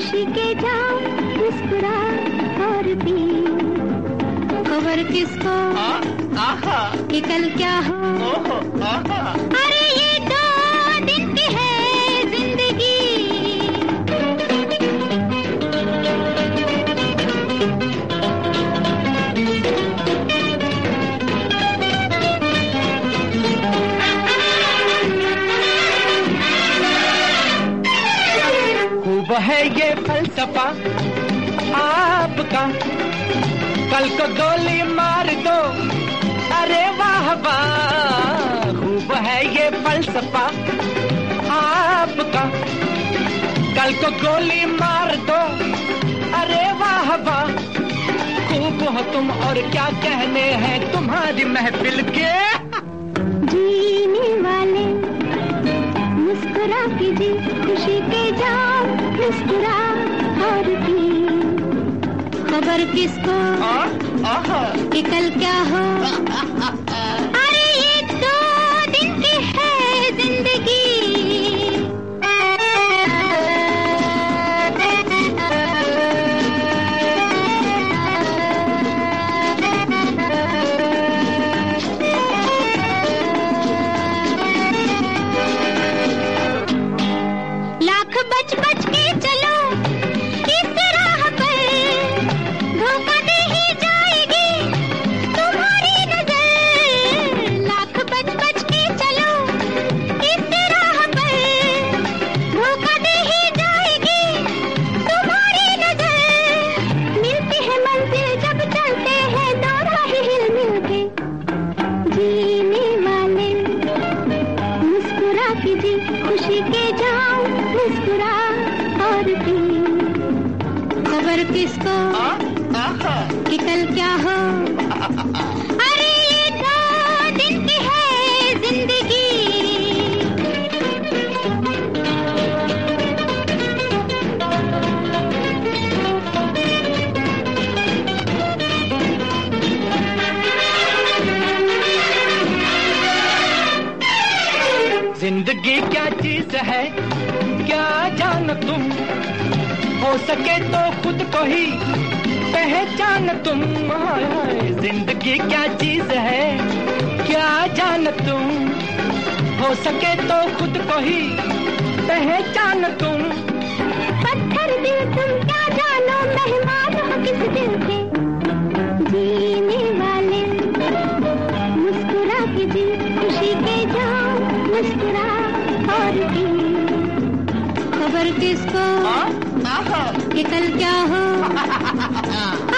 खुशी के जाओ मुस्कुरा और पी। खबर किसको कि कल क्या हो। अरे ये 2 दिन की है जिंदगी। खूब है ये फलसफा आपका, कल को गोली मार दो, अरे वाह वाह। खूब है ये फलसफा आपका, कल को गोली मार दो, अरे वाह वाह। खूब हो तुम और क्या कहने हैं तुम्हारी महफिल के। जीने वाले मुस्कुरा कीजिए, खुशी के जाओ मुस्कुरा और पी। खबर किसको कि कल क्या हो। अरे ये 2 दिन की है जिंदगी। लाख बच बच के चलो इस राह पर, धोखा दे ही जाएगी तुम्हारी नजर। लाख बच बच के चलो इस राह पर, धोखा दे ही जाएगी तुम्हारी नजर। मिलती है मंजिल जब चलते हैं दो राह हिल मिल के। जीने वाले मुस्कुरा कीजिए, खुशी के जाओ मुस्कुरा और पी। खबर किसको कि कल क्या हो। अरे ये 2 दिन की है जिंदगी। जिंदगी क्या चीज है क्या जानो तुम, हो सके तो खुद को ही पहचान तुम। जिंदगी क्या चीज है क्या जानो तुम, हो सके तो खुद को ही पहचान तुम। पत्थर दिल तुम क्या जानो, मेहमान हो किस दिल के। जीने वाले मुस्कुरा कीजिए, खुशी के जाओ मुस्कुरा और पी। खबर किसको कि कल क्या हो।